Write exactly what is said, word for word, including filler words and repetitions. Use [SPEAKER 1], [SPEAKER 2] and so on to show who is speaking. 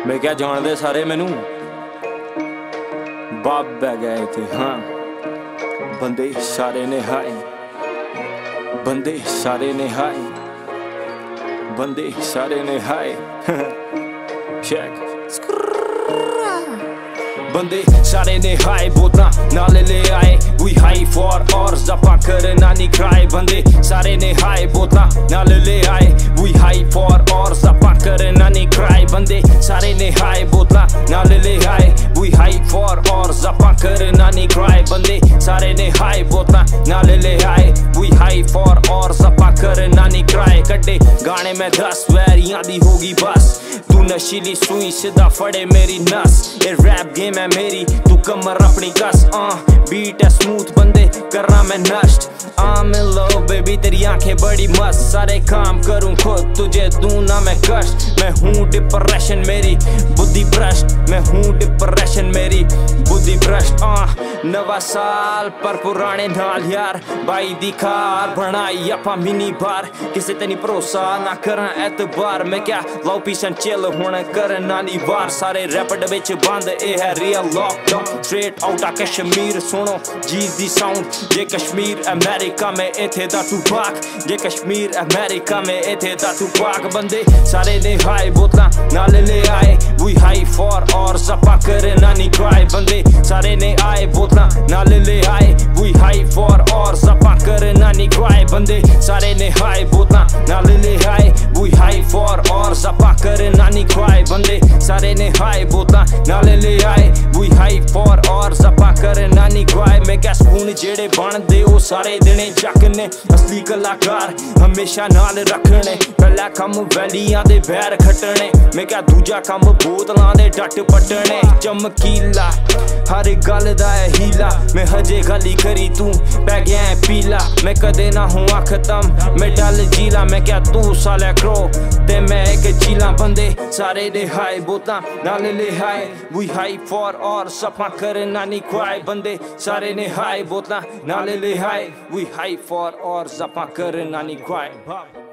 [SPEAKER 1] मैं क्या जानते सारे मैनू बाप बह गए थे। हाँ बंदे सारे ने हाय, बंदे सारे ने हाय, बंदे सारे ने हाय। चेक बंदे सारे ने हाय बोतना नाले ले आए वी हाई फॉर और जपा कर नानी क्राई। बंदे सारे ने हाय बोतना नाले ले आए वी हाई फॉर और जपा कर नानी क्राई। बंदे सारे ने हाय बोतना नाले ले आए वी हाई फॉर और जपा कर नानी क्राई। बंदे सारे ने हाय बोतना नाले ले आए वी हाई फॉर और जपा कर नानी क्राई। कड्डे गाने में दस वैरियां दी होगी बस, तू नशीली सुई सीधा फड़े मेरी नस। ये रैप गेम है मेरी तू कमर अपनी कस। आ बीट है स्मूथ बंदे करना मैं नष्ट। I'm in love बेबी तेरी आंखें बड़ी मस्त, सारे काम करूं खुद तुझे दूं ना मैं कष्ट। मैं हूँ डिप्रेशन मेरी बुद्धि भ्रष्ट, मैं हूँ डिप्रेशन मेरी बुद्धि भ्रष्ट। आ नवा साल पर पुराने नाल यार भाई दिखार बनाई अपा मिनी बार। किसे ते नहीं भरोसा ना करा एतबार, मैं क्या लाओ पीछे चिल होना कर नानी बार। सारे रैपड विच बंद ए है रियल लॉकडाउन स्ट्रेट आउट आ कश्मीर। सुनो जी दी साउंड जे कश्मीर अमेरिका में इथे दा टूपाक, जे कश्मीर अमेरिका में इथे दा टूपाक। बंदे सारे ने हाय बोतला नाले ले आए वी हाई फॉर और जपा कर नानी क्राई। बंदे सारे ने आए बोतला नाले ले आए वी हाई फॉर और जपा कर नानी क्राई। बंदे सारे ने हाय बोतला नाले ले आए वी हाई फॉर और जपा कर नानी क्राई। बंदे सारे ने हाय बोतला नाले ले आए वी हाई फॉर और जपा कर नानी क्राई। मैं क्या स्पून जेड़े बनदे ओ सारे दिने जक ने, असली कलाकार हमेशा नाल रखने। पहला कम वैलियां दे बैर खटने, मैं क्या दूजा कम बोतलां दे डट पटने। चमकीला हर गल दा है हीला, मैं हजे गली करी तू पै गया है पीला। मैं कदे ना हुआ खत्म मैं डल जीला, मैं क्या तू साले क्रो ते मैं एक चीला। बंदे सारे ने हाय बोतलां नाले ले हाय वी हाई फॉर और सपा कर नानी क्राई। बंदे सारे ने हाय बोतलां नाले ले हाय वी हाई फॉर और जपा कर नानी क्राई।